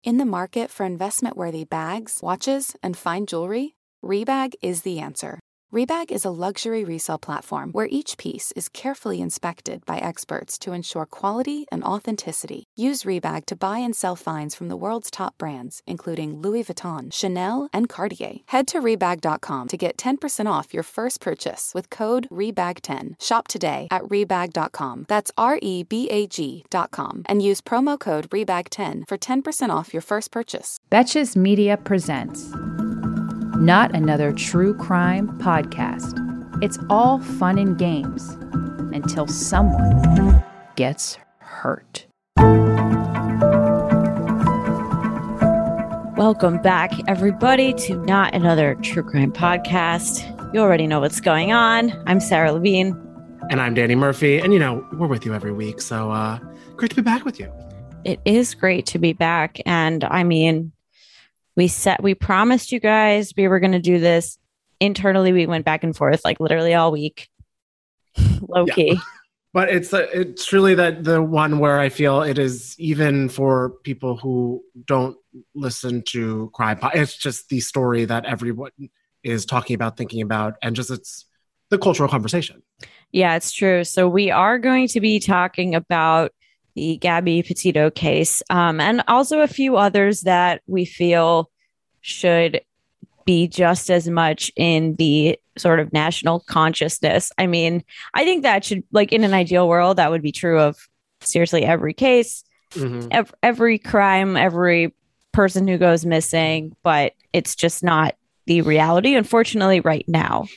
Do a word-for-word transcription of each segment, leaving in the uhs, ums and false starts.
In the market for investment-worthy bags, watches, and fine jewelry, Rebag is the answer. Rebag is a luxury resale platform where each piece is carefully inspected by experts to ensure quality and authenticity. Use Rebag to buy and sell finds from the world's top brands, including Louis Vuitton, Chanel, and Cartier. Head to Rebag dot com to get ten percent off your first purchase with code Rebag ten. Shop today at Rebag dot com. That's R E B A G dot com. And use promo code Rebag ten for ten percent off your first purchase. Betches Media presents Not Another True Crime Podcast. It's all fun and games until someone gets hurt. Welcome back, everybody, to Not Another True Crime Podcast. You already know what's going on. I'm Sarah Levine. And I'm Danny Murphy. And, you know, we're with you every week. So uh, great to be back with you. It is great to be back. And I mean, we set, we promised you guys we were going to do this. Internally, we went back and forth like literally all week. Low key. Yeah. But it's uh, it's truly that the one where I feel it is, even for people who don't listen to crime, it's just the story that everyone is talking about, thinking about, and just it's the cultural conversation. Yeah, it's true. So we are going to be talking about the Gabby Petito case, um, and also a few others that we feel should be just as much in the sort of national consciousness. I mean, I think that should, like, in an ideal world, that would be true of seriously every case, mm-hmm. ev- every crime, every person who goes missing, but it's just not the reality, unfortunately, right now.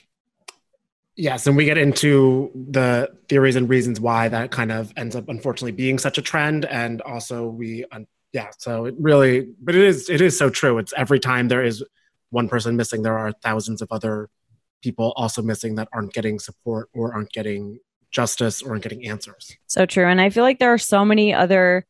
Yes, and we get into the theories and reasons why that kind of ends up, unfortunately, being such a trend. And also we, um, yeah, so it really, but it is, it is so true. It's every time there is one person missing, there are thousands of other people also missing that aren't getting support or aren't getting justice or aren't getting answers. So true. And I feel like there are so many other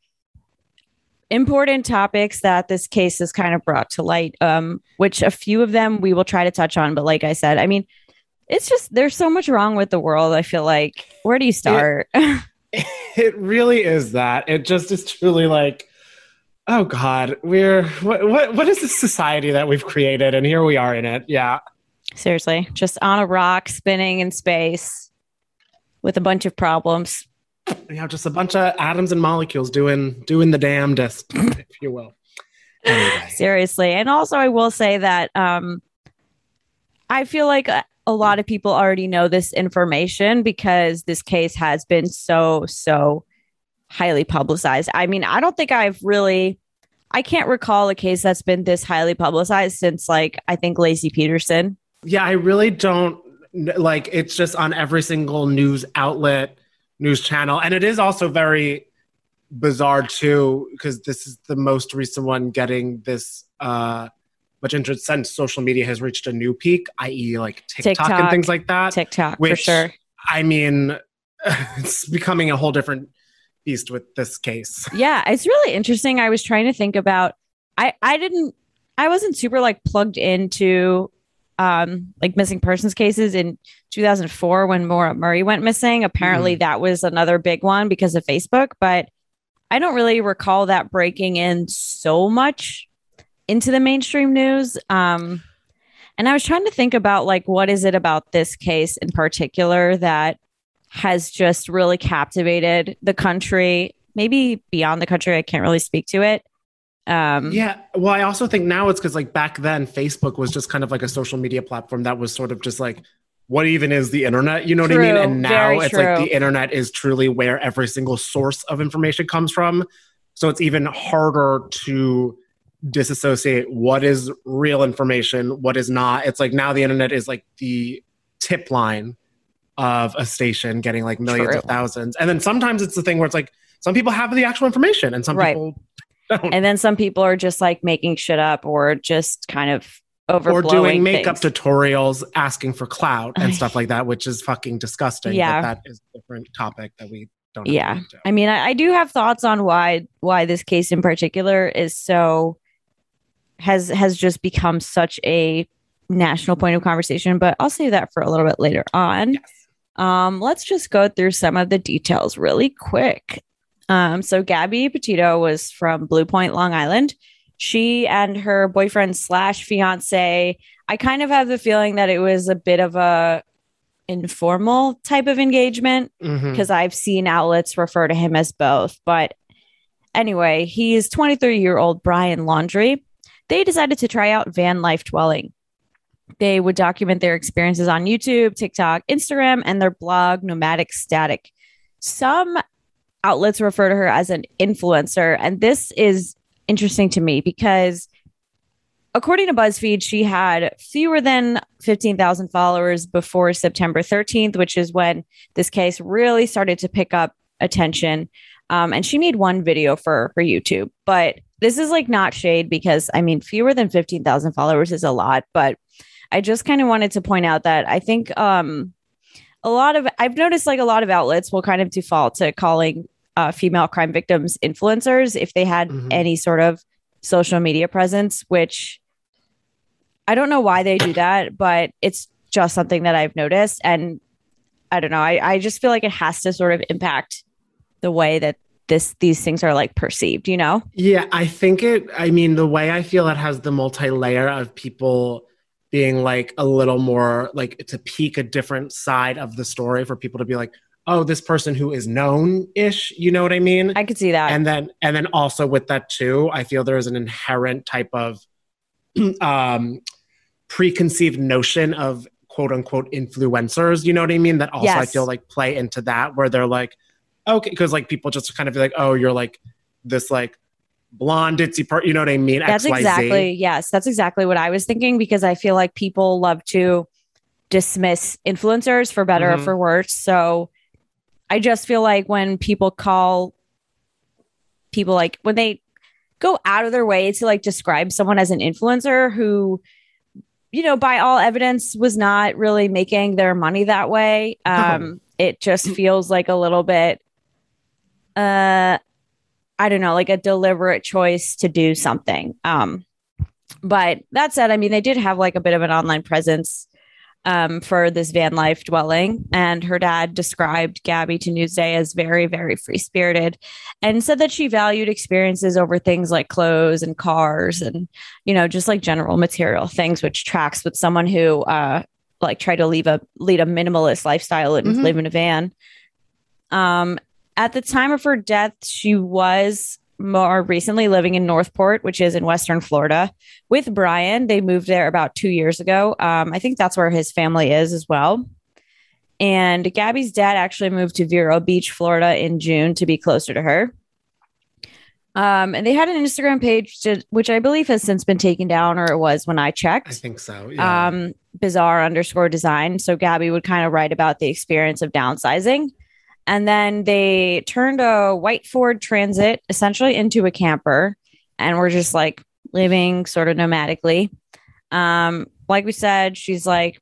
important topics that this case has kind of brought to light, um, which a few of them we will try to touch on. But like I said, I mean, it's just, there's so much wrong with the world. I feel like, where do you start? It, it really is that. It just is truly like, oh God, we're, what, what, what is this society that we've created? And here we are in it. Yeah. Seriously, just on a rock spinning in space with a bunch of problems. Yeah, just a bunch of atoms and molecules doing, doing the damnedest, if you will. Anyway. Seriously. And also I will say that um, I feel like a, a lot of people already know this information because this case has been so, so highly publicized. I mean, I don't think I've really, I can't recall a case that's been this highly publicized since, like, I think Laci Peterson. Yeah, I really don't, like, it's just on every single news outlet, news channel. And it is also very bizarre too, because this is the most recent one getting this uh, much interest since social media has reached a new peak, that is like TikTok, TikTok and things like that. TikTok, which, for sure. I mean, it's becoming a whole different beast with this case. Yeah, it's really interesting. I was trying to think about, I, I didn't, I wasn't super like plugged into um, like missing persons cases in two thousand four when Maura Murray went missing. Apparently mm. that was another big one because of Facebook, but I don't really recall that breaking in so much into the mainstream news. Um, and I was trying to think about, like, what is it about this case in particular that has just really captivated the country, maybe beyond the country. I can't really speak to it. Um, yeah. Well, I also think now it's because, like, back then Facebook was just kind of like a social media platform that was sort of just like, what even is the internet? You know true, what I mean? And now it's true. like the internet is truly where every single source of information comes from. So it's even harder to disassociate what is real information, what is not. It's like now the internet is like the tip line of a station getting like millions True. of thousands. And then sometimes it's the thing where it's like some people have the actual information and some right. people don't. And then some people are just like making shit up or just kind of overblowing or doing makeup things. tutorials asking for clout and stuff like that, which is fucking disgusting. Yeah. But that is a different topic that we don't have yeah. to get into. I mean, I, I do have thoughts on why why this case in particular is so has has just become such a national point of conversation, but I'll save that for a little bit later on. Yes. Um, let's just go through some of the details really quick. Um, so Gabby Petito was from Blue Point, Long Island. she and her boyfriend slash fiance, I kind of have the feeling that it was a bit of a informal type of engagement because Mhm. I've seen outlets refer to him as both. But anyway, he's twenty-three year old Brian Laundrie. They decided to try out van life dwelling. They would document their experiences on YouTube, TikTok, Instagram, and their blog, Nomadic Static. Some outlets refer to her as an influencer. And this is interesting to me because according to BuzzFeed, she had fewer than fifteen thousand followers before September thirteenth, which is when this case really started to pick up attention. Um, and she made one video for her YouTube. But this is like not shade because, I mean, fewer than fifteen thousand followers is a lot. But I just kind of wanted to point out that I think um, a lot of, I've noticed like a lot of outlets will kind of default to calling uh, female crime victims influencers if they had Mhm. any sort of social media presence, which I don't know why they do that, but it's just something that I've noticed. And I don't know, I, I just feel like it has to sort of impact the way that this these things are like perceived, you know? Yeah, I think it, I mean, the way I feel it has the multi-layer of people being like a little more like to peek a different side of the story for people to be like, oh, this person who is known-ish, you know what I mean? I could see that. And then and then also with that too, I feel there is an inherent type of um preconceived notion of quote unquote influencers, you know what I mean? That also I Yes. feel like play into that where they're like, okay, because like people just kind of be like, oh, you're like this like blonde itsy part, you know what I mean? That's X Y Z. exactly, yes, that's exactly what I was thinking because I feel like people love to dismiss influencers for better or Mhm. for worse. So I just feel like when people call people like when they go out of their way to like describe someone as an influencer who, you know, by all evidence was not really making their money that way. Um, it just feels like a little bit, uh, I don't know, like a deliberate choice to do something. Um, but that said, I mean, they did have like a bit of an online presence um, for this van life dwelling. And her dad described Gabby to Newsday as very, very free spirited and said that she valued experiences over things like clothes and cars and, you know, just like general material things, which tracks with someone who uh, like tried to leave a lead a minimalist lifestyle and Mhm. live in a van. Um, at the time of her death, she was more recently living in Northport, which is in Western Florida, with Brian. They moved there about two years ago. Um, I think that's where his family is as well. And Gabby's dad actually moved to Vero Beach, Florida in June to be closer to her. Um, and they had an Instagram page, to, which I believe has since been taken down, or it was when I checked. I think so. Yeah. Um, bizarre underscore design. So Gabby would kind of write about the experience of downsizing. And then they turned a white Ford Transit essentially into a camper and we're just like living sort of nomadically. Um, like we said, she's like,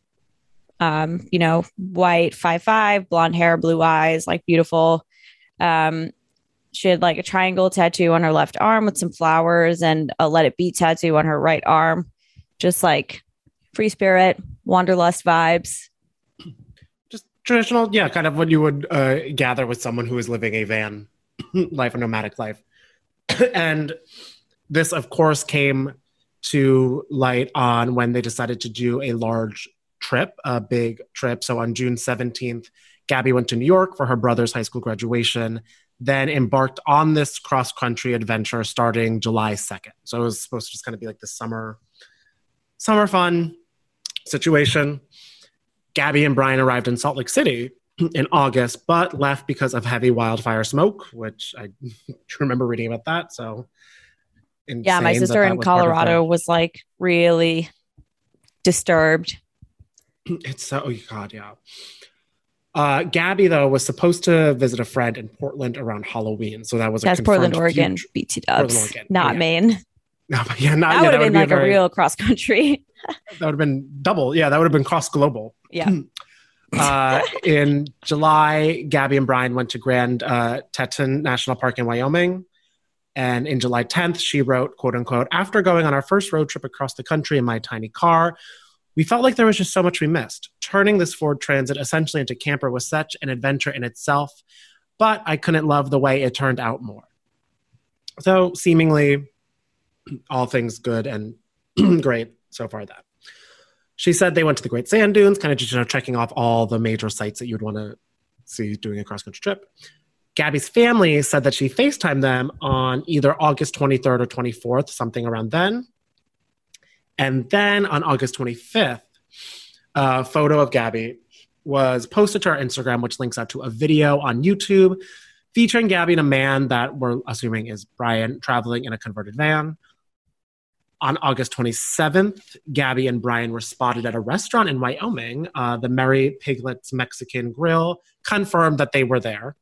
um, you know, white, five five, blonde hair, blue eyes, like beautiful. Um, she had like a triangle tattoo on her left arm with some flowers and a Let It Be tattoo on her right arm. Just like free spirit, wanderlust vibes. Just traditional, yeah, kind of what you would uh, gather with someone who is living a van life, a nomadic life. And this, of course, came to light on when they decided to do a large trip, a big trip. So on June seventeenth, Gabby went to New York for her brother's high school graduation, then embarked on this cross-country adventure starting July second. So it was supposed to just kind of be like the summer, summer fun situation. Gabby and Brian arrived in Salt Lake City in August, but left because of heavy wildfire smoke, which I remember reading about that. So Yeah, my insane sister that that in was part of Colorado the- was like really disturbed. It's so, oh God, yeah. Uh, Gabby, though, was supposed to visit a friend in Portland around Halloween. So that was a That's Portland, confirmed Oregon, future- B T Portland, Dubs, Oregon. not Yeah. Maine. No, but yeah, not, That yeah, would have been be like a, very- real cross country. That would have been double. Yeah, that would have been cross global. Yeah. uh, in July, Gabby and Brian went to Grand uh, Teton National Park in Wyoming. And in July tenth, she wrote, quote unquote, after going on our first road trip across the country in my tiny car, we felt like there was just so much we missed. Turning this Ford Transit essentially into camper was such an adventure in itself, but I couldn't love the way it turned out more. So seemingly all things good and great so far. That she said they went to the Great Sand Dunes, kind of just, you know, checking off all the major sites that you'd want to see doing a cross-country trip. Gabby's family said that she FaceTimed them on either August twenty-third or twenty-fourth, something around then. And then on August twenty-fifth, a photo of Gabby was posted to her Instagram, which links out to a video on YouTube featuring Gabby and a man that we're assuming is Brian traveling in a converted van. On August twenty-seventh, Gabby and Brian were spotted at a restaurant in Wyoming. Uh, the Merry Piglets Mexican Grill confirmed that they were there.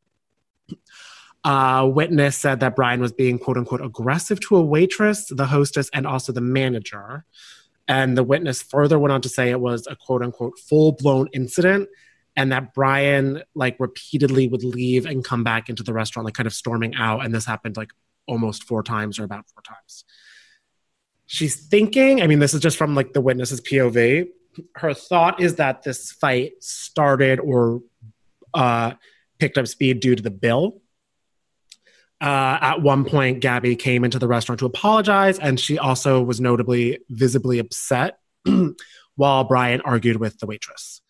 A witness said that Brian was being, quote unquote, aggressive to a waitress, the hostess, and also the manager. And the witness further went on to say it was a, quote unquote, full blown incident, and that Brian like repeatedly would leave and come back into the restaurant, like kind of storming out. And this happened like almost four times or about four times. She's thinking, I mean, this is just from like the witness's P O V. Her thought is that this fight started or uh, picked up speed due to the bill. Uh, at one point, Gabby came into the restaurant to apologize, and she also was notably visibly upset while Brian argued with the waitress.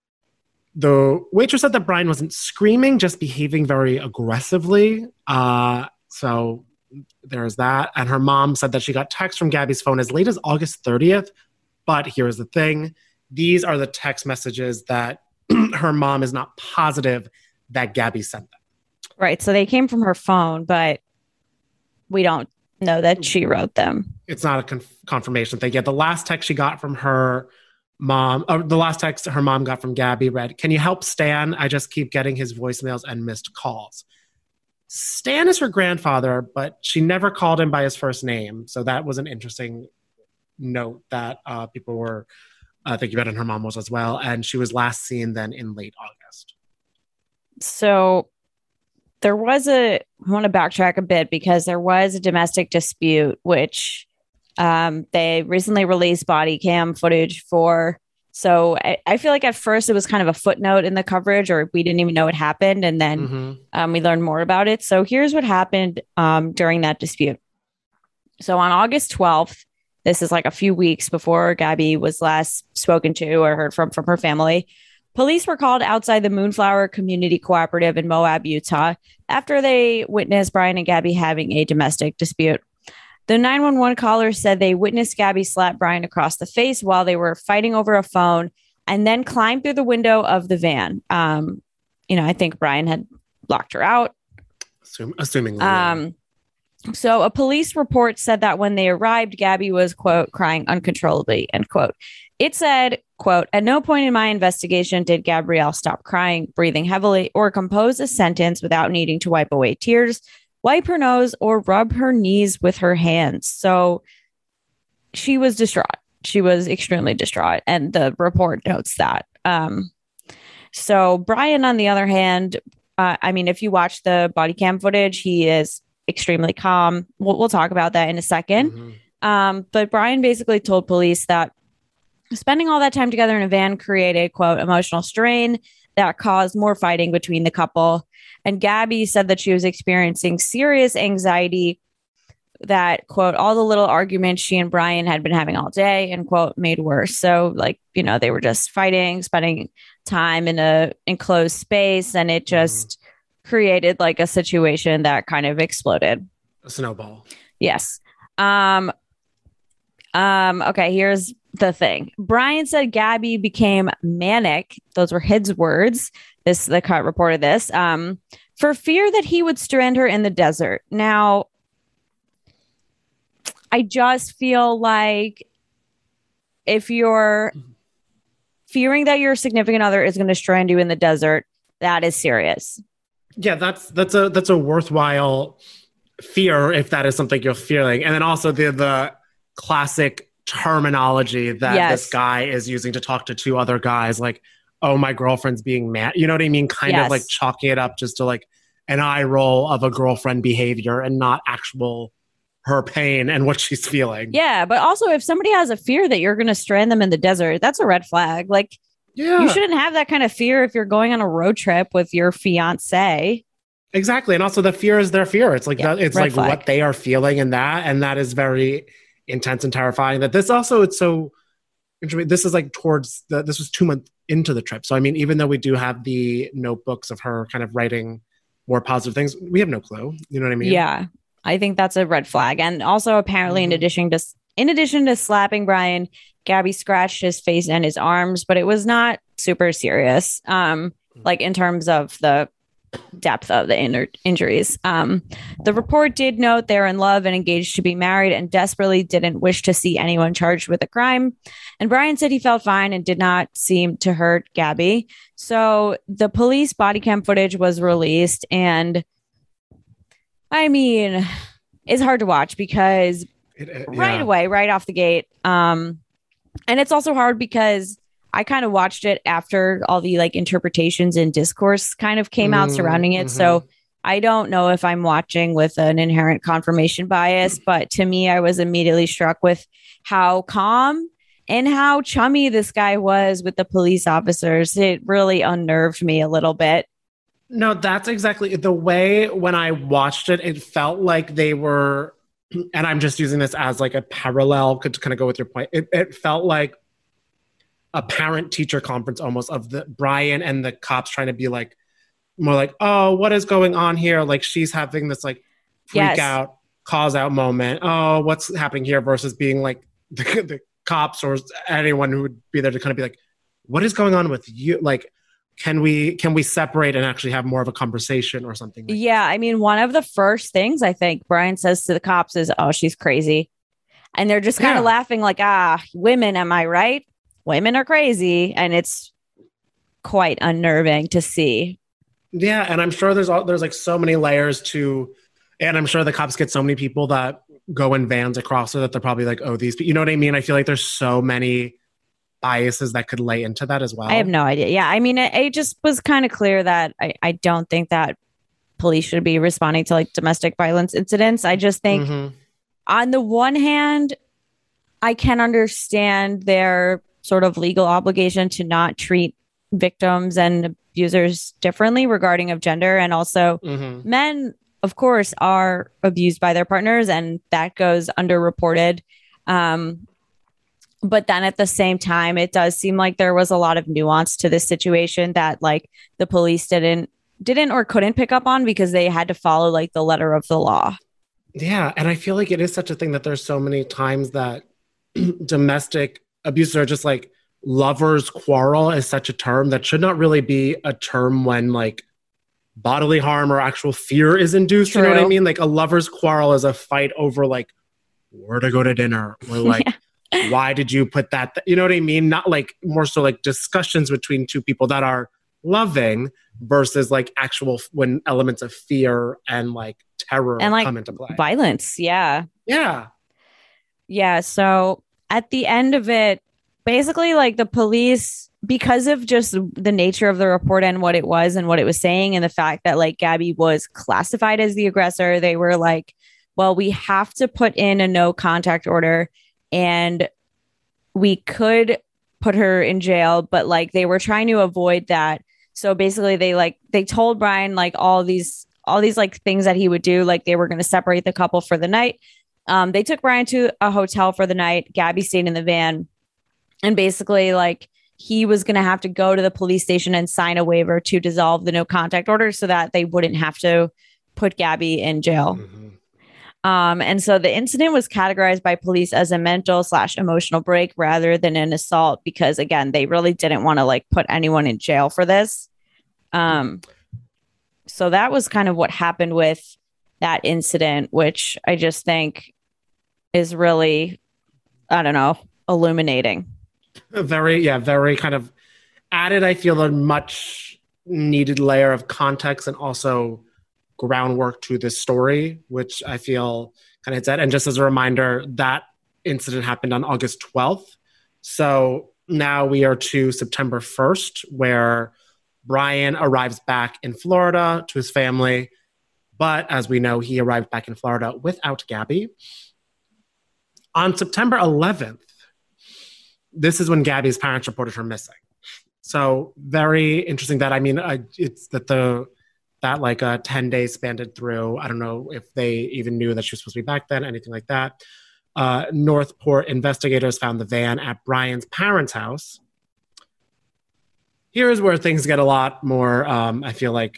The waitress said that Brian wasn't screaming, just behaving very aggressively. Uh, so there's that. And her mom said that she got texts from Gabby's phone as late as August thirtieth. But here's the thing. These are the text messages that her mom is not positive that Gabby sent them. Right. So they came from her phone, but we don't know that she wrote them. It's not a conf- confirmation thing. Yeah, the last text she got from her mom, or the last text her mom got from Gabby read, "Can you help Stan? I just keep getting his voicemails and missed calls." Stan is her grandfather, but she never called him by his first name. So that was an interesting note that uh, people were uh, thinking about, and her mom was as well. And she was last seen then in late August. So there was a, I want to backtrack a bit because there was a domestic dispute, which um, they recently released body cam footage for. So I, I feel like at first it was kind of a footnote in the coverage, or we didn't even know it happened. And then mm-hmm. um, we learned more about it. So here's what happened um, during that dispute. So on August twelfth, this is like a few weeks before Gabby was last spoken to or heard from from her family, police were called outside the Moonflower Community Cooperative in Moab, Utah, after they witnessed Brian and Gabby having a domestic dispute. The nine one one caller said they witnessed Gabby slap Brian across the face while they were fighting over a phone and then climbed through the window of the van. Um, you know, I think Brian had locked her out. Assume, assuming. Um, so a police report said that when they arrived, Gabby was, quote, crying uncontrollably, end quote. It said, quote, "At no point in my investigation did Gabrielle stop crying, breathing heavily, or compose a sentence without needing to wipe away tears, wipe her nose, or rub her knees with her hands." So she was distraught. She was extremely distraught. And the report notes that. Um, so Brian, on the other hand, uh, I mean, if you watch the body cam footage, he is extremely calm. We'll, we'll talk about that in a second. Mm-hmm. Um, but Brian basically told police that spending all that time together in a van created, quote, emotional strain that caused more fighting between the couple. And Gabby said that she was experiencing serious anxiety that, quote, all the little arguments she and Brian had been having all day, and, quote, made worse. So, like, you know, they were just fighting, spending time in a enclosed space, and it just mm-hmm. created like a situation that kind of exploded. A snowball. Yes. Um, um, okay, here's the thing. Brian said Gabby became manic. Those were his words. This, the cut reported this, um, for fear that he would strand her in the desert. Now, I just feel like if you're fearing that your significant other is going to strand you in the desert, that is serious. Yeah, that's that's a that's a worthwhile fear if that is something you're feeling. And then also the the classic terminology that yes. this guy is using to talk to two other guys, like, "Oh, my girlfriend's being mad." You know what I mean? Kind yes. of like chalking it up just to like an eye roll of a girlfriend behavior and not actual her pain and what she's feeling. Yeah, but also if somebody has a fear that you're going to strand them in the desert, that's a red flag. Like, yeah. you shouldn't have that kind of fear if you're going on a road trip with your fiance. Exactly. And also the fear is their fear. It's like, Yeah, that, it's red like flag. what they are feeling in that. And that is very intense and terrifying. That this also, it's so interesting. This is like towards the, this was two months into the trip. So, I mean, even though we do have the notebooks of her kind of writing more positive things, we have no clue. You know what I mean? Yeah. I think that's a red flag. And also apparently Mhm. in addition to, in addition to slapping Brian, Gabby scratched his face and his arms, but it was not super serious. Um, like in terms of the depth of the inner injuries. Um, the report did note they're in love and engaged to be married and desperately didn't wish to see anyone charged with a crime. And Brian said he felt fine and did not seem to hurt Gabby. So the police body cam footage was released. And I mean, it's hard to watch because It- it- right yeah. away, right off the gate. Um, and it's also hard because I kind of watched it after all the like interpretations and discourse kind of came out Mm, surrounding it. mhm. So I don't know if I'm watching with an inherent confirmation bias, but to me, I was immediately struck with how calm and how chummy this guy was with the police officers. It really unnerved me a little bit. No, that's exactly the way when I watched it, it felt like they were, and I'm just using this as like a parallel to kind of go with your point. It, it felt like a parent teacher conference almost of the Brian and the cops trying to be like, more like, oh, what is going on here? Like she's having this like freak Yes. out, cause out moment. Oh, what's happening here versus being like the, the cops or anyone who would be there to kind of be like, what is going on with you? Like, can we can we separate and actually have more of a conversation or something? Like Yeah. I mean, one of the first things I think Brian says to the cops is, oh, she's crazy. And they're just kind of Yeah. laughing like, ah, women, am I right? Women are crazy. And it's quite unnerving to see. Yeah, and I'm sure there's all, there's like so many layers to, and I'm sure the cops get so many people that go in vans across so that they're probably like, oh, these, you know what I mean? I feel like there's so many biases that could lay into that as well. I have no idea. Yeah. I mean, it, it just was kind of clear that I, I don't think that police should be responding to like domestic violence incidents. I just think Mhm. on the one hand, I can understand their sort of legal obligation to not treat victims and abusers differently regarding of gender. And also Mhm. men, of course, are abused by their partners and that goes underreported. Um, but then at the same time, it does seem like there was a lot of nuance to this situation that like the police didn't didn't or couldn't pick up on because they had to follow like the letter of the law. Yeah, and I feel like it is such a thing that there's so many times that domestic abuse are just like lovers quarrel is such a term that should not really be a term when like bodily harm or actual fear is induced. You know what I True. mean? Like a lover's quarrel is a fight over like where to go to dinner or like why did you put that? Th-? You know what I mean? Not like more so like discussions between two people that are loving versus like actual when elements of fear and like terror And, like, come into play. Violence. Yeah. Yeah. Yeah. So at the end of it, basically, like the police, because of just the nature of the report and what it was and what it was saying, and the fact that like Gabby was classified as the aggressor, they were like, well, we have to put in a no contact order and we could put her in jail, but like they were trying to avoid that. So basically they like they told Brian like all these all these like things that he would do, like they were going to separate the couple for the night. Um, they took Brian to a hotel for the night. Gabby stayed in the van. And basically, like, he was going to have to go to the police station and sign a waiver to dissolve the no contact order so that they wouldn't have to put Gabby in jail. Mm-hmm. Um, and so the incident was categorized by police as a mental slash emotional break rather than an assault, because, again, they really didn't want to like put anyone in jail for this. Um, so that was kind of what happened with that incident, which I just think is really, I don't know, illuminating. A very, yeah, very kind of added, I feel, a much needed layer of context and also groundwork to this story, which I feel kind of hits that. And just as a reminder, that incident happened on August twelfth. So now we are to September first, where Brian arrives back in Florida to his family. But as we know, he arrived back in Florida without Gabby. On September eleventh, this is when Gabby's parents reported her missing. So very interesting that, I mean, I, it's that the that like a ten days spanned through. I don't know if they even knew that she was supposed to be back then, anything like that. Uh, Northport investigators found the van at Brian's parents' house. Here's where things get a lot more, um, I feel like,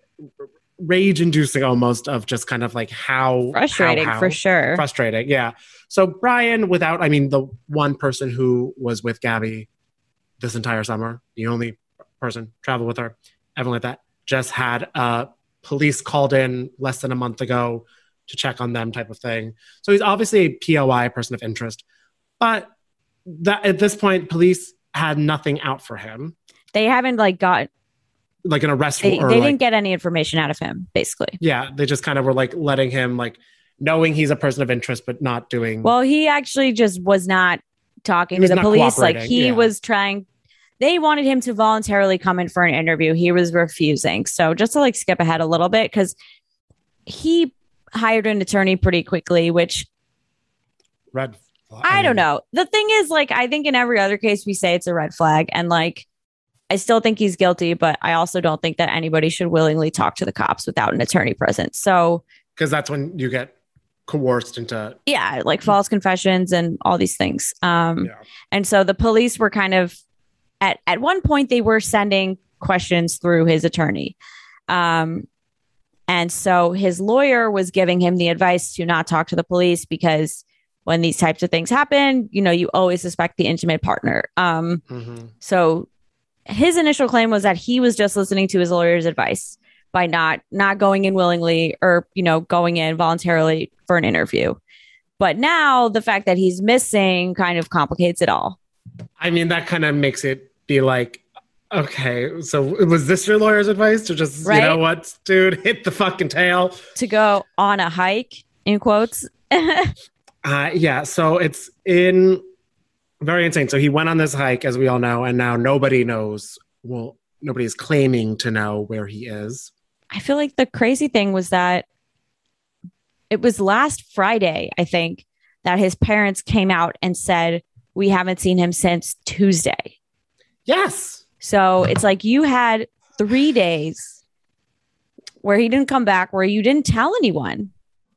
rage-inducing almost, of just kind of like how... Frustrating, how, how, for sure. Frustrating, yeah. So Brian, without, I mean, the one person who was with Gabby this entire summer, the only person traveled with her, everything like that, just had uh, police called in less than a month ago to check on them, type of thing. So he's obviously a P O I, person of interest. But that at this point, police had nothing out for him. They haven't like got like an arrest. They, or they like, didn't get any information out of him, basically. Yeah, they just kind of were like letting him, like knowing he's a person of interest, but not doing. Well, he actually just was not talking was to the not police. Like he yeah. was trying. They wanted him to voluntarily come in for an interview. He was refusing. So just to like skip ahead a little bit, because he hired an attorney pretty quickly, which red. I, I mean, don't know. The thing is, like, I think in every other case we say it's a red flag, and like, I still think he's guilty, but I also don't think that anybody should willingly talk to the cops without an attorney present. So, because that's when you get coerced into, yeah, like false confessions and all these things. Um, yeah. And so the police were kind of at at one point they were sending questions through his attorney. Um, And so his lawyer was giving him the advice to not talk to the police, because when these types of things happen, you know, you always suspect the intimate partner. Um, mm-hmm. So his initial claim was that he was just listening to his lawyer's advice by not not going in willingly, or, you know, going in voluntarily for an interview. But now the fact that he's missing kind of complicates it all. I mean, that kind of makes it be like, okay, so was this your lawyer's advice to just, right? You know what, dude, hit the fucking tail? To go on a hike, in quotes. uh, yeah, so it's in very insane. So he went on this hike, as we all know, and now nobody knows. Well, nobody is claiming to know where he is. I feel like the crazy thing was that it was last Friday, I think, that his parents came out and said, we haven't seen him since Tuesday. Yes. So it's like you had three days where he didn't come back, where you didn't tell anyone.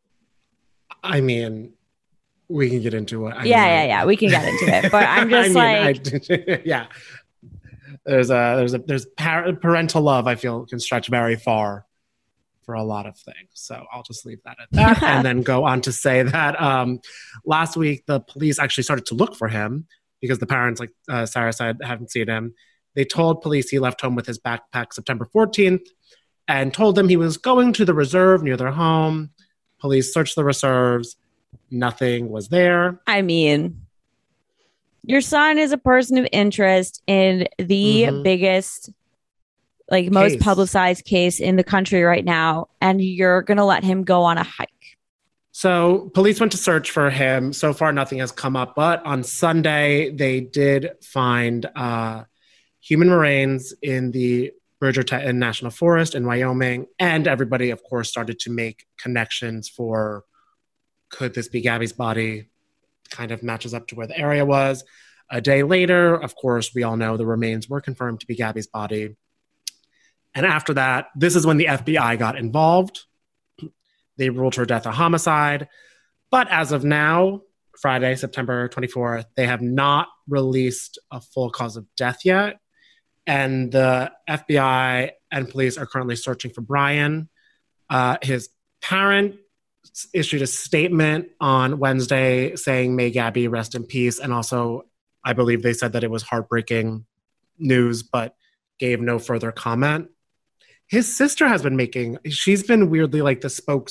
I mean, we can get into it. I yeah, mean, yeah, yeah. We can get into it. But I'm just I mean, like, I, yeah. There's a there's a there's parental love, I feel, can stretch very far for a lot of things. So I'll just leave that at that, and then go on to say that um, last week the police actually started to look for him, because the parents, like uh, Sarah said, haven't seen him. They told police he left home with his backpack September fourteenth, and told them he was going to the reserve near their home. Police searched the reserves. Nothing was there. I mean, your son is a person of interest in the mm-hmm. biggest, like case. most publicized case in the country right now, and you're going to let him go on a hike. So police went to search for him. So far, nothing has come up. But on Sunday, they did find uh, human remains in the Bridger-Teton National Forest in Wyoming. And everybody, of course, started to make connections for, could this be Gabby's body? Kind of matches up to where the area was. A day later, of course, we all know the remains were confirmed to be Gabby's body. And after that, this is when the F B I got involved. They ruled her death a homicide. But as of now, Friday, September twenty-fourth, they have not released a full cause of death yet. And the F B I and police are currently searching for Brian. Uh, his parent issued a statement on Wednesday saying, "May Gabby rest in peace." And also, I believe they said that it was heartbreaking news, but gave no further comment. His sister has been making, she's been weirdly like the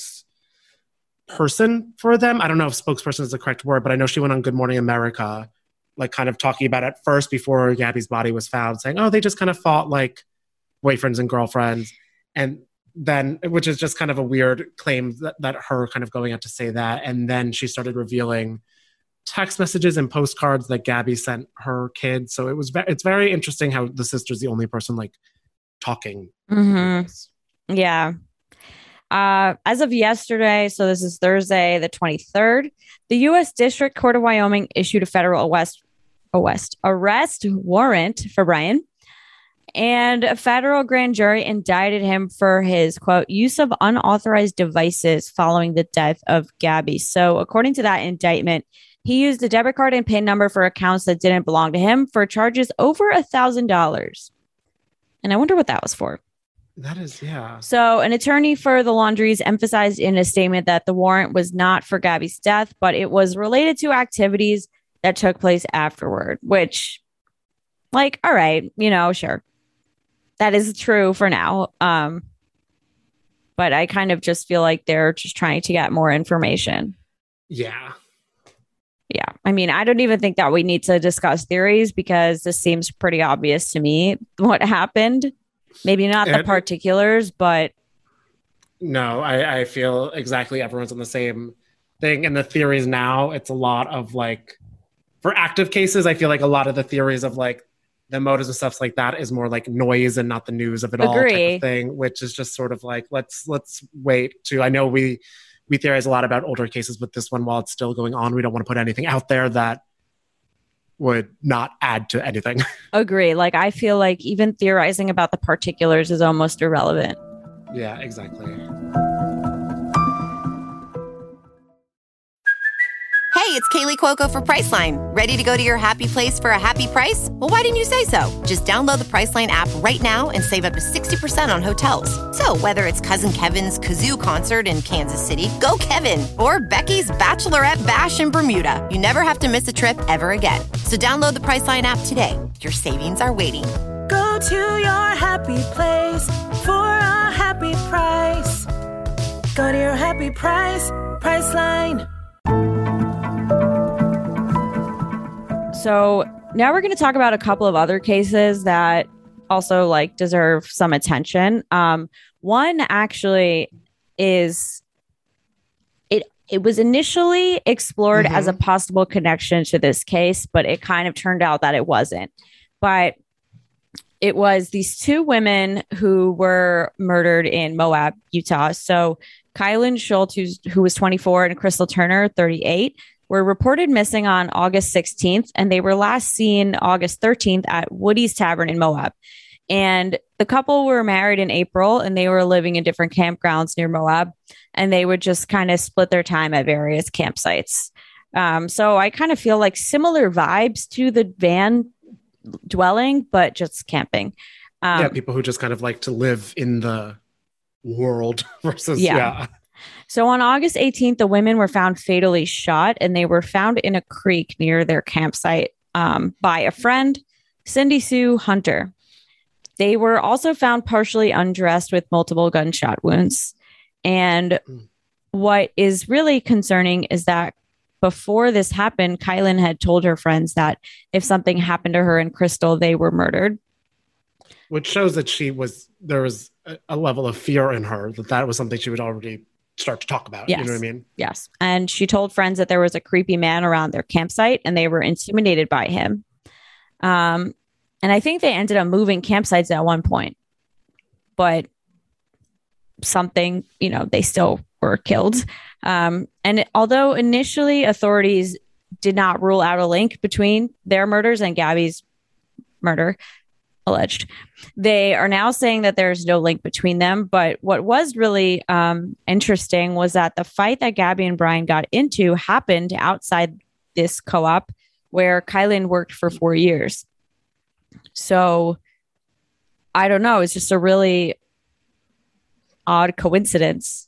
spokesperson for them. I don't know if spokesperson is the correct word, but I know she went on Good Morning America, like kind of talking about it first before Gabby's body was found, saying, oh, they just kind of fought like boyfriends and girlfriends. And then, which is just kind of a weird claim that, that her kind of going out to say that. And then she started revealing text messages and postcards that Gabby sent her kids. So it was, ve- it's very interesting how the sister's the only person like talking. Mm-hmm. Yeah. Uh, as of yesterday, so this is Thursday, the twenty-third, the U S District Court of Wyoming issued a federal arrest, arrest, arrest warrant for Brian. And a federal grand jury indicted him for his, quote, use of unauthorized devices following the death of Gabby. So according to that indictment, he used a debit card and PIN number for accounts that didn't belong to him for charges over a thousand dollars. And I wonder what that was for. That is, yeah. So an attorney for the Laundries emphasized in a statement that the warrant was not for Gabby's death, but it was related to activities that took place afterward, which, like, all right, you know, sure. That is true for now. Um, but I kind of just feel like they're just trying to get more information. Yeah. Yeah. I mean, I don't even think that we need to discuss theories because this seems pretty obvious to me what happened. Maybe not the and, particulars, but. No, I, I feel exactly everyone's on the same thing. And the theories now, it's a lot of like, for active cases, I feel like a lot of the theories of like, the motives and stuff like that is more like noise and not the news of it all type of thing, which is just sort of like, let's let's wait to, I know we we theorize a lot about older cases, but this one, while it's still going on, we don't want to put anything out there that would not add to anything. Agree. Like, I feel like even theorizing about the particulars is almost irrelevant. Yeah, exactly. Hey, it's Kaylee Cuoco for Priceline. Ready to go to your happy place for a happy price? Well, why didn't you say so? Just download the Priceline app right now and save up to sixty percent on hotels. So whether it's Cousin Kevin's Kazoo Concert in Kansas City, go Kevin, or Becky's Bachelorette Bash in Bermuda, you never have to miss a trip ever again. So download the Priceline app today. Your savings are waiting. Go to your happy place for a happy price. Go to your happy price, Priceline. So now we're going to talk about a couple of other cases that also like deserve some attention. Um, one actually is it. It was initially explored mm-hmm. as a possible connection to this case, but it kind of turned out that it wasn't. But it was these two women who were murdered in Moab, Utah. So Kylan Schultz, who's, who was twenty-four, and Crystal Turner, thirty-eight. Were reported missing on August sixteenth, and they were last seen August thirteenth at Woody's Tavern in Moab. And the couple were married in April, and they were living in different campgrounds near Moab, and they would just kind of split their time at various campsites. Um, so I kind of feel like similar vibes to the van dwelling, but just camping. Um, yeah, people who just kind of like to live in the world versus, yeah. yeah. So on August eighteenth, the women were found fatally shot, and they were found in a creek near their campsite um, by a friend, Cindy Sue Hunter. They were also found partially undressed with multiple gunshot wounds. And mm. what is really concerning is that before this happened, Kylan had told her friends that if something happened to her and Crystal, they were murdered. Which shows that she was, there was a, a level of fear in her, that that was something she would already start to talk about. Yes. You know what I mean? Yes. And she told friends that there was a creepy man around their campsite and they were intimidated by him. Um, and I think they ended up moving campsites at one point, but something, you know, they still were killed. Um, and although initially authorities did not rule out a link between their murders and Gabby's murder, alleged, they are now saying that there's no link between them. But what was really um, interesting was that the fight that Gabby and Brian got into happened outside this co-op where Kylan worked for four years. So I don't know. It's just a really odd coincidence.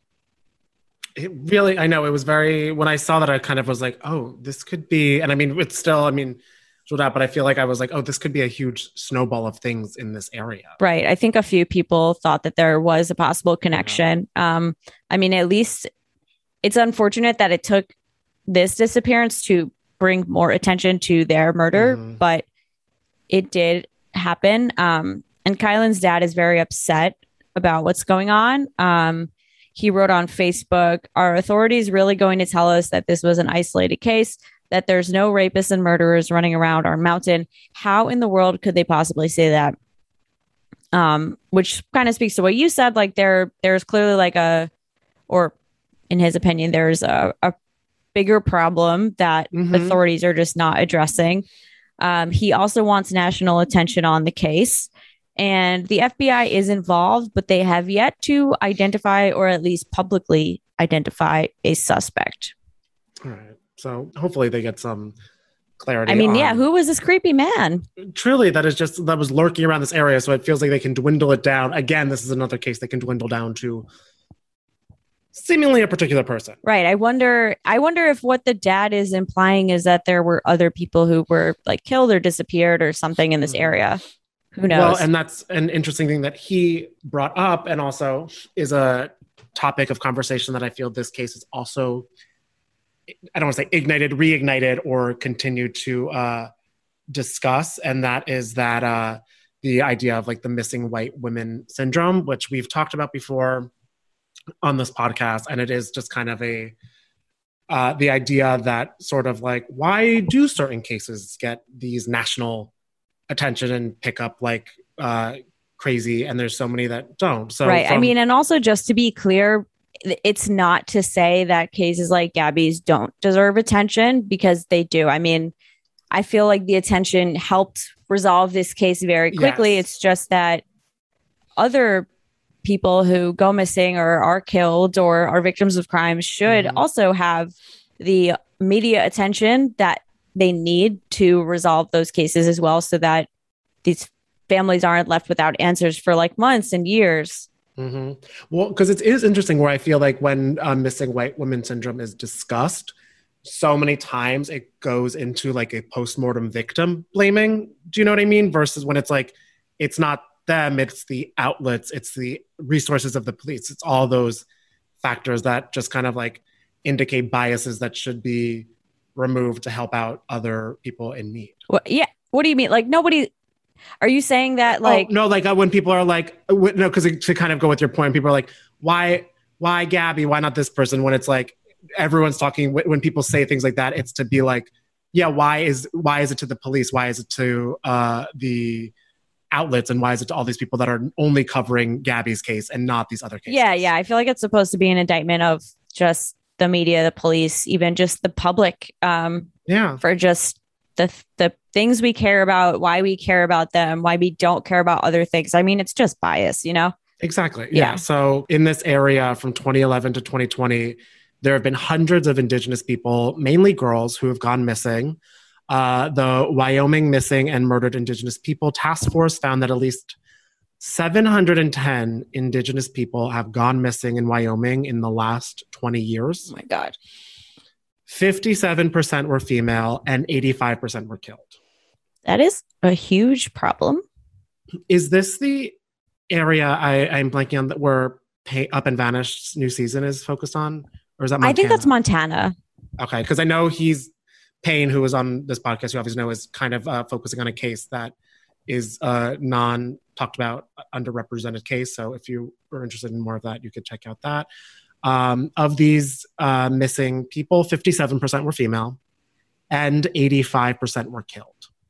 It really, I know it was very, when I saw that, I kind of was like, oh, this could be, and I mean, it's still, I mean, but I feel like I was like, oh, this could be a huge snowball of things in this area. Right. I think a few people thought that there was a possible connection. Yeah. Um, I mean, at least it's unfortunate that it took this disappearance to bring more attention to their murder, mm-hmm. but it did happen. Um, and Kylan's dad is very upset about what's going on. Um, he wrote on Facebook, "Are authorities really going to tell us that this was an isolated case, that there's no rapists and murderers running around our mountain? How in the world could they possibly say that?" Um, which kind of speaks to what you said. Like there, there's clearly like a, or in his opinion, there's a, a bigger problem that mm-hmm. authorities are just not addressing. Um, he also wants national attention on the case. and the F B I is involved, but they have yet to identify or at least publicly identify a suspect. All right. So hopefully they get some clarity. I mean, on, yeah, who was this creepy man? Truly, that is just that was lurking around this area. So it feels like they can dwindle it down. Again, this is another case they can dwindle down to seemingly a particular person. Right. I wonder I wonder if what the dad is implying is that there were other people who were like killed or disappeared or something in this area. Who knows? Well, and that's an interesting thing that he brought up, and also is a topic of conversation that I feel this case is also, I don't want to say ignited, reignited, or continued to uh, discuss. And that is that uh, the idea of like the missing white women syndrome, which we've talked about before on this podcast. And it is just kind of a, uh, the idea that sort of like, why do certain cases get these national attention and pick up like uh, crazy, and there's so many that don't. So right. From- I mean, and also just to be clear, it's not to say that cases like Gabby's don't deserve attention, because they do. I mean, I feel like the attention helped resolve this case very quickly. Yes. It's just that other people who go missing or are killed or are victims of crime should mm-hmm. also have the media attention that they need to resolve those cases as well, so that these families aren't left without answers for like months and years. Mm-hmm. Well, because it is interesting where I feel like when uh, missing white women syndrome is discussed, so many times it goes into like a postmortem victim blaming. Do you know what I mean? Versus when it's like, it's not them, it's the outlets, it's the resources of the police. It's all those factors that just kind of like indicate biases that should be removed to help out other people in need. Well, yeah. What do you mean? Like nobody, are you saying that like, oh, no, like uh, when people are like, w- no, because to kind of go with your point, people are like, why, why Gabby? Why not this person? When it's like, everyone's talking, when people say things like that, it's to be like, yeah, why is, why is it to the police? Why is it to uh, the outlets? And why is it to all these people that are only covering Gabby's case and not these other cases? Yeah. Yeah. I feel like it's supposed to be an indictment of just the media, the police, even just the public, um, yeah, for just the the things we care about, why we care about them, why we don't care about other things. I mean, it's just bias, you know? Exactly. Yeah. yeah. So in this area from twenty eleven to twenty twenty, there have been hundreds of Indigenous people, mainly girls, who have gone missing. Uh, the Wyoming Missing and Murdered Indigenous People Task Force found that at least seven hundred ten Indigenous people have gone missing in Wyoming in the last twenty years. Oh my God. fifty-seven percent were female and eighty-five percent were killed. That is a huge problem. Is this the area I, I'm blanking on that where Pay Up and Vanished's new season is focused on? Or is that Montana? I think that's Montana. Okay, because I know he's, Payne, who was on this podcast, you obviously know, is kind of uh, focusing on a case that is a non talked about underrepresented case. So if you are interested in more of that, you could check out that. Um, of these uh, missing people, fifty-seven percent were female and eighty-five percent were killed.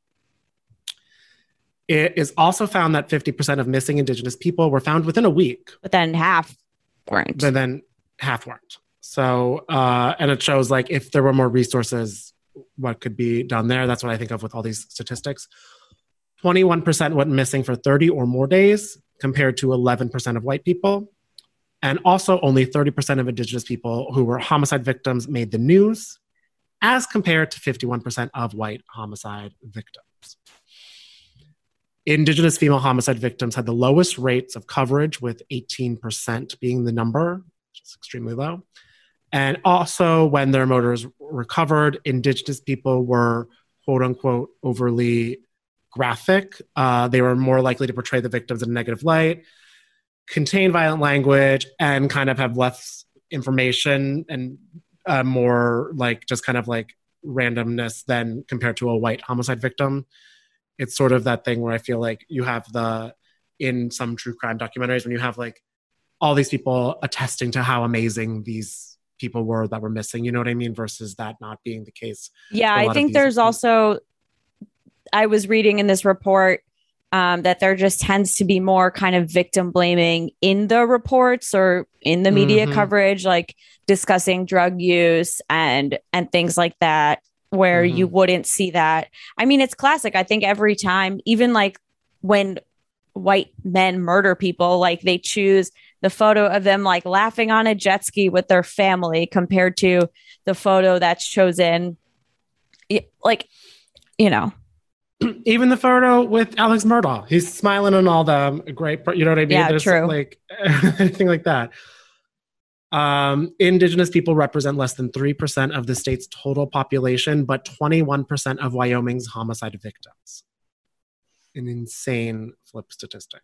It is also found that fifty percent of missing Indigenous people were found within a week. But then half weren't. But then half weren't. So, uh, and it shows like if there were more resources, what could be done there. That's what I think of with all these statistics. twenty-one percent went missing for thirty or more days compared to eleven percent of white people. And also only thirty percent of Indigenous people who were homicide victims made the news, as compared to fifty-one percent of white homicide victims. Indigenous female homicide victims had the lowest rates of coverage, with eighteen percent being the number, which is extremely low. And also when their murders were recovered, Indigenous people were quote unquote overly graphic. Uh, they were more likely to portray the victims in a negative light, contain violent language, and kind of have less information and uh, more like just kind of like randomness than compared to a white homicide victim. It's sort of that thing where I feel like you have the, in some true crime documentaries, when you have like all these people attesting to how amazing these people were that were missing, you know what I mean? Versus that not being the case. Yeah, I think there's also, I was reading in this report um, that there just tends to be more kind of victim blaming in the reports or in the media mm-hmm. coverage, like discussing drug use and and things like that, where mm-hmm. you wouldn't see that. I mean, it's classic. I think every time, even like when white men murder people. Like they choose the photo of them like laughing on a jet ski with their family compared to the photo that's chosen. Like, you know, even the photo with Alex Murdaugh, he's smiling on all them. Great. You know what I mean? Yeah, There's true. Like anything like that. Um, Indigenous people represent less than three percent of the state's total population, but twenty-one percent of Wyoming's homicide victims. An insane flip statistic.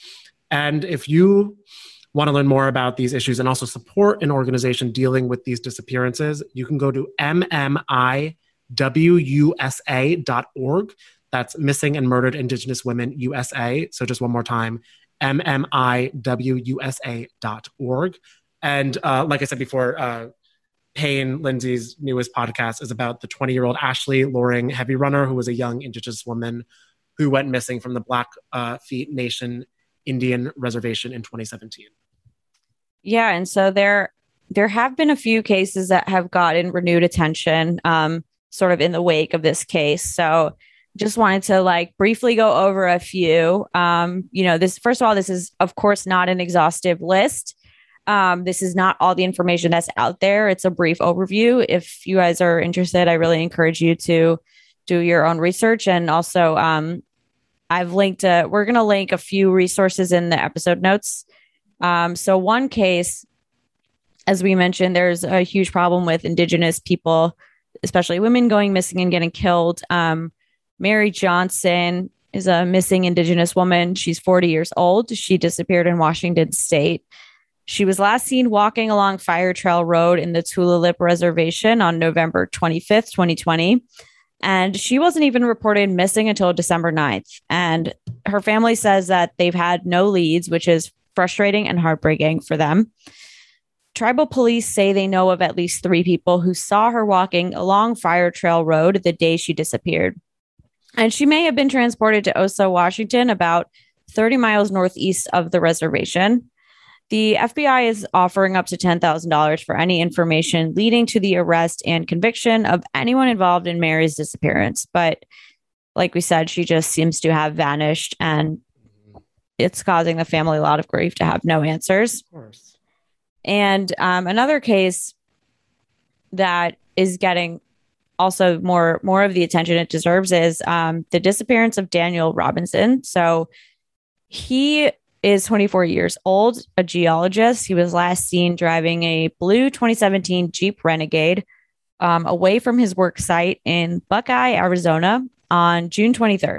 And if you want to learn more about these issues and also support an organization dealing with these disappearances, you can go to M M I W U S A dot org. That's Missing and Murdered Indigenous Women U S A. So just one more time, M M I W U S A dot org. And uh, like I said before, uh, Payne, Lindsay's newest podcast is about the twenty-year-old Ashley Loring Heavy Runner, who was a young Indigenous woman who went missing from the Blackfeet uh, Nation Indian Reservation in twenty seventeen. Yeah, and so there there have been a few cases that have gotten renewed attention um, sort of in the wake of this case. So just wanted to like briefly go over a few. Um, you know, this first of all, this is, of course, not an exhaustive list. Um, this is not all the information that's out there. It's a brief overview. If you guys are interested, I really encourage you to do your own research. And also, um, I've linked, uh, we're going to link a few resources in the episode notes. Um, so one case, as we mentioned, there's a huge problem with Indigenous people, especially women going missing and getting killed. Um, Mary Johnson is a missing Indigenous woman. She's forty years old. She disappeared in Washington State. She was last seen walking along Fire Trail Road in the Tulalip Reservation on November twenty-fifth, twenty twenty. And she wasn't even reported missing until December ninth. And her family says that they've had no leads, which is frustrating and heartbreaking for them. Tribal police say they know of at least three people who saw her walking along Fire Trail Road the day she disappeared. And she may have been transported to Oso, Washington, about thirty miles northeast of the reservation. The F B I is offering up to ten thousand dollars for any information leading to the arrest and conviction of anyone involved in Mary's disappearance. But like we said, she just seems to have vanished, and it's causing the family a lot of grief to have no answers. Of course. And um, another case that is getting also more, more of the attention it deserves is um, the disappearance of Daniel Robinson. So he is twenty-four years old, a geologist. He was last seen driving a blue twenty seventeen Jeep Renegade um, away from his work site in Buckeye, Arizona on June twenty-third.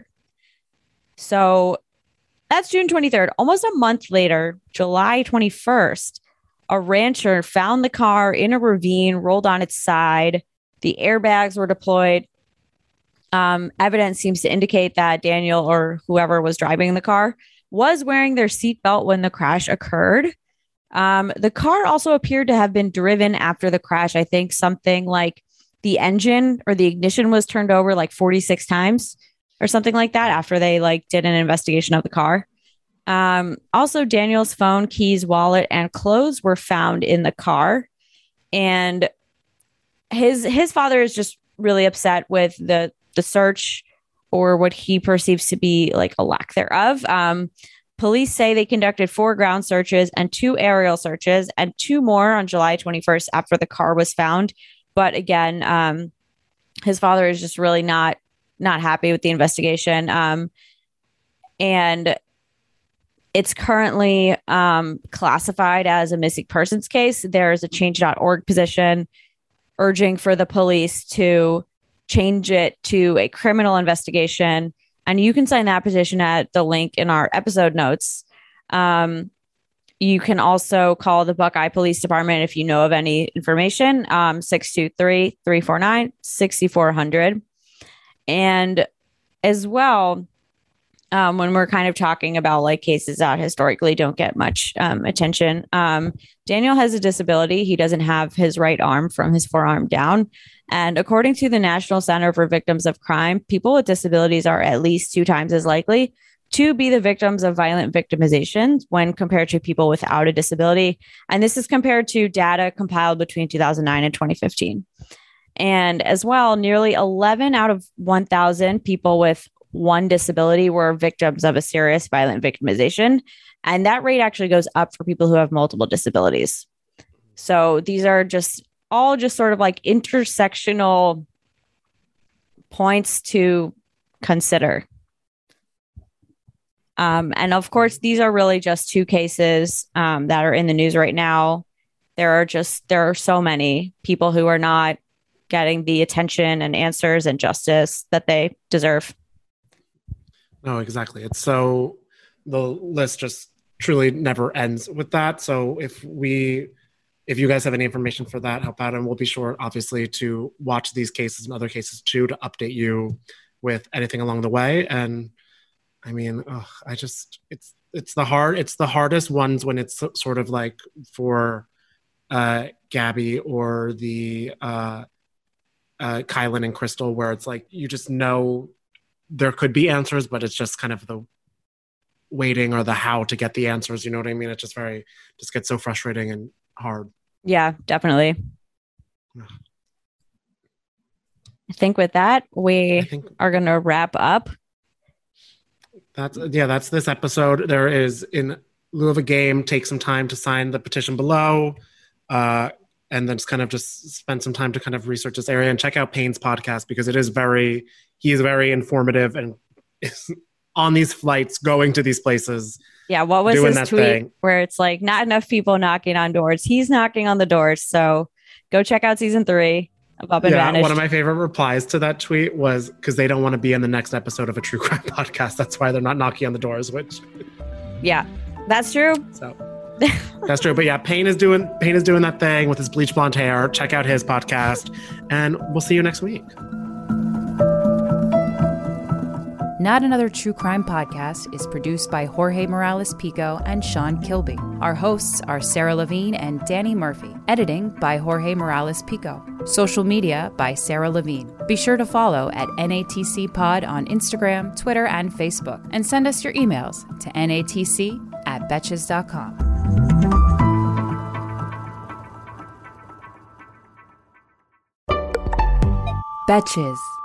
So that's June twenty-third. Almost a month later, July twenty-first, a rancher found the car in a ravine, rolled on its side. The airbags were deployed. Um, evidence seems to indicate that Daniel or whoever was driving the car was wearing their seatbelt when the crash occurred. Um, the car also appeared to have been driven after the crash. I think something like the engine or the ignition was turned over like forty-six times or something like that after they like did an investigation of the car. Um, also, Daniel's phone, keys, wallet, and clothes were found in the car. And his his father is just really upset with the the search, or what he perceives to be like a lack thereof. Um, police say they conducted four ground searches and two aerial searches, and two more on July twenty-first after the car was found. But again, um, his father is just really not not happy with the investigation. Um, and it's currently um, classified as a missing persons case. There's a change dot org position urging for the police to change it to a criminal investigation. And you can sign that petition at the link in our episode notes. Um, you can also call the Buckeye Police Department if you know of any information, um, six two three, three four nine, six four zero zero. And as well, um, when we're kind of talking about like cases that historically don't get much um, attention, um, Daniel has a disability. He doesn't have his right arm from his forearm down. And according to the National Center for Victims of Crime, people with disabilities are at least two times as likely to be the victims of violent victimization when compared to people without a disability. And this is compared to data compiled between two thousand nine and twenty fifteen. And as well, nearly eleven out of one thousand people with one disability were victims of a serious violent victimization. And that rate actually goes up for people who have multiple disabilities. So these are just all just sort of like intersectional points to consider. Um, and of course, these are really just two cases um, that are in the news right now. There are just, there are so many people who are not getting the attention and answers and justice that they deserve. No, exactly. It's so, the list just truly never ends with that. So if we, if you guys have any information for that, help out. And we'll be sure, obviously, to watch these cases and other cases too, to update you with anything along the way. And I mean, ugh, I just, it's, it's the hard, it's the hardest ones when it's sort of like for uh, Gabby or the uh, uh, Kylan and Crystal, where it's like, you just know there could be answers, but it's just kind of the waiting or the how to get the answers. You know what I mean? It just very, just gets so frustrating and hard. Yeah, definitely. I think with that, we think, are going to wrap up. That's yeah, that's this episode. There is, in lieu of a game, take some time to sign the petition below, uh, and then just kind of just spend some time to kind of research this area and check out Payne's podcast, because it is very, he is very informative and is on these flights, going to these places. Yeah, what was his tweet thing. Where it's like, not enough people knocking on doors. He's knocking on the doors. So go check out season three of Up and yeah, Vanished. One of my favorite replies to that tweet was, because they don't want to be in the next episode of a true crime podcast. That's why they're not knocking on the doors, which... Yeah, that's true. So that's true. But yeah, Payne is doing Payne is doing that thing with his bleach blonde hair. Check out his podcast, and we'll see you next week. Not Another True Crime Podcast is produced by Jorge Morales Pico and Sean Kilby. Our hosts are Sarah Levine and Danny Murphy. Editing by Jorge Morales Pico. Social media by Sarah Levine. Be sure to follow at N A T C Pod on Instagram, Twitter, and Facebook. And send us your emails to natc at betches dot com. Betches.